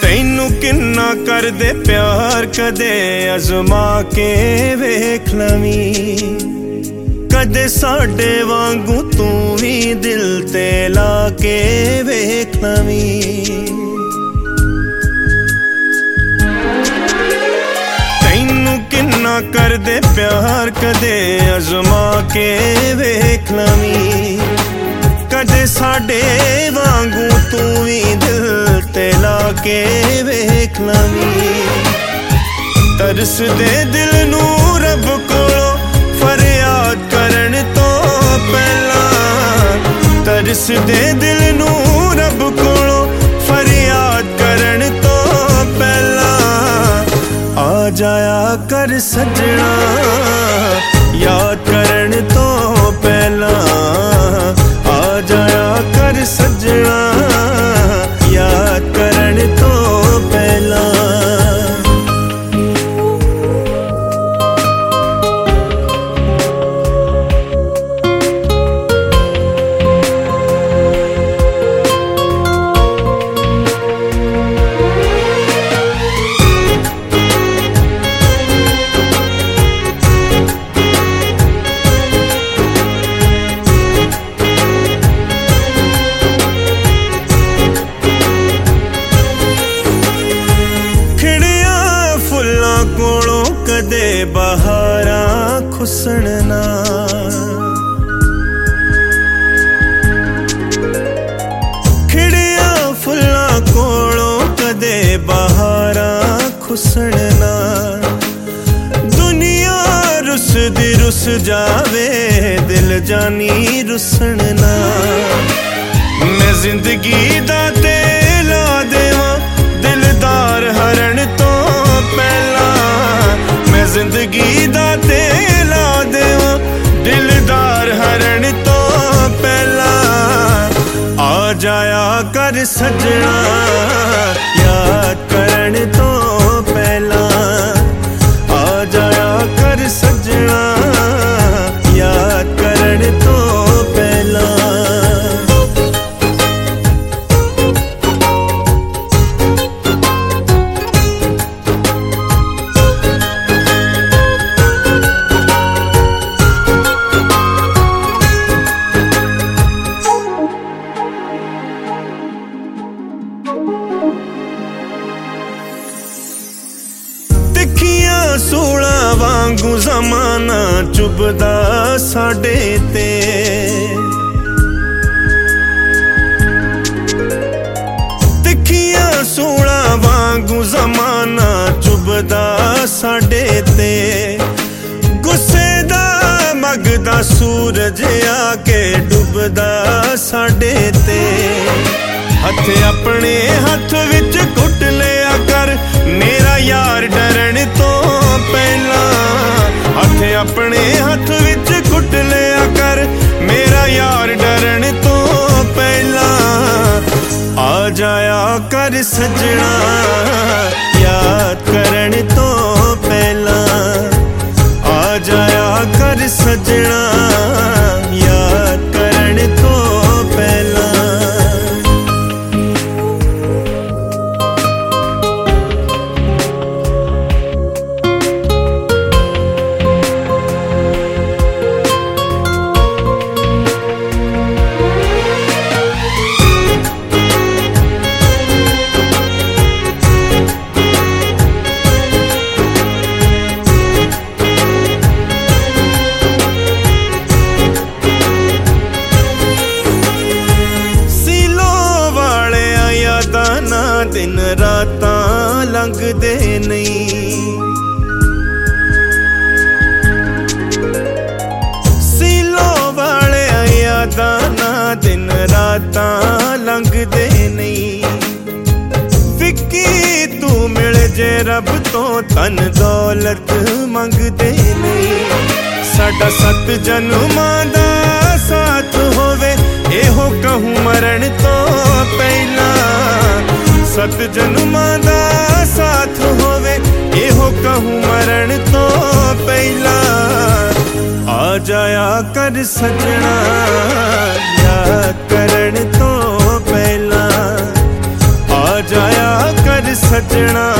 तैनू किन्ना करदे प्यार कदे अजमा के वेख लवीं, कदे साडे वांगू तू भी दिल ते ला के वेख लवीं। तैनू किन्ना करदे प्यार कदे अजमा के वेख लवीं, कदे साडे वांगू तू भी दिल ते ला के वेख लवीं। तरस दे दिल नू रब कोलों फरियाद करन तो पहला, तरस दे दिल नू रब कोलों फरियाद करन तो पहला, आ जाया कर सजना याद करन तो पहला, आ जाया कर सजना याद करन तो पहला। कोलों कदे बहारां खुसण ना, खिड़िया फुल्लां कोलों कदे बहारां खुसण ना। दुनिया रुसदी रुस जावे दिल जानी रुसण ना, मैं जिंदगी दा ते ला देवां दिलदार हरण तो पहला, मैं जिंदगी दा ते ला देवां दिलदार हरण तो पहला, आ जाया कर सजना याद करन तो पहला, आ जाया कर सजना याद करन तो पहला। सूला वांगू जमाना चुभदा साडे ते, तिखिया सूला वांगू जमाना चुभदा साडे ते, गुस्से दा मगदा सूरज आके डुबदा साडे ते। हथ अपने हथ विच घुट लिया कर मेरा यार डरन तो पहला, हथ अपने हथ विच घुट लिया कर मेरा यार डरन तो पहला, आ जाया कर सजना याद करन तो पहला, आ जाया कर सजना याद करन तो पहला। दिन रातां लंघदे नहीं, सीलो वाले यादां ना दिन रातां लंघदे नहीं। विक्की तू मिल जे रब तो धन दौलत मंगदे नहीं, साडा 7 जन्मां दा साथ होवे एहो कहूं मरण तो पहला, 7 जन्मां दा साथ होवे एहो कहूं मरण तो पहला, आ जाया कर सजना याद करन तो पहला, आ जाया कर ਸੱਜਣਾ